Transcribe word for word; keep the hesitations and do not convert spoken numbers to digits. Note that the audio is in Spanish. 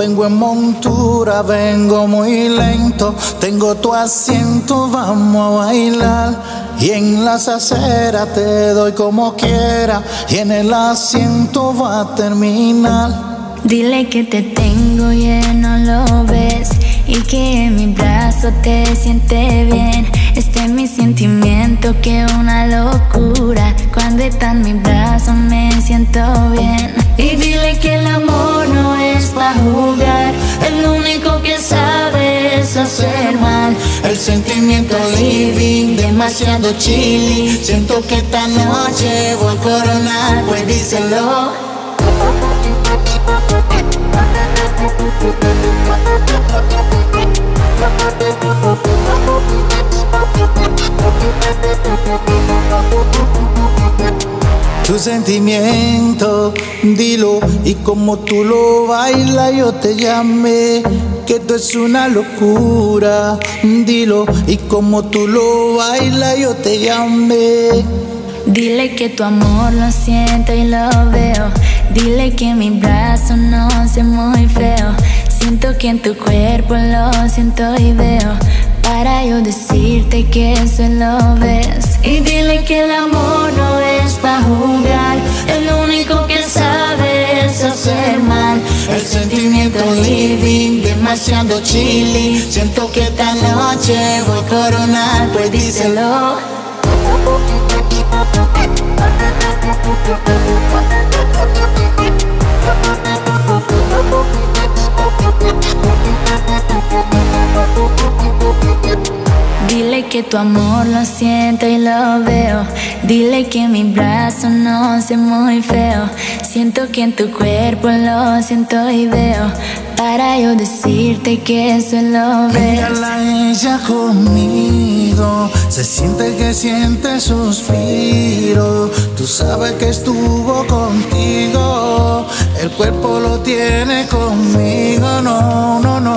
vengo en montura, vengo muy lento. Tengo tu asiento, vamos a bailar. Y en las aceras te doy como quiera. Y en el asiento va a terminar. Dile que te tengo y él no lo ves, y que en mi brazo te siente bien. Este es mi sentimiento, que una locura. Cuando está en mi brazo me siento bien. Y dile que el amor no es para jugar. El único que sabe es hacer mal. El sentimiento living, demasiado chilling. Siento que esta noche voy a coronar, pues díselo. Tu sentimiento, dilo, y como tú lo bailas yo te llamé, que esto es una locura. Dilo, y como tú lo bailas yo te llamé. Dile que tu amor lo siento y lo veo. Dile que mi brazo no sé muy feo. Siento que en tu cuerpo lo siento y veo, para yo decirte que eso lo ves. Y dile que el amor no es para jugar. El único que sabe es hacer mal. El sentimiento living, demasiado chilling. Siento que esta noche voy a coronar, pues díselo. Dile que tu amor lo siento y lo veo. Dile que mi brazo no sé muy feo. Siento que en tu cuerpo lo siento y veo, para yo decirte que eso lo ves. Mírala ella conmigo, se siente que siente suspiro. Tú sabes que estuvo contigo, el cuerpo lo tiene conmigo. No, no, no.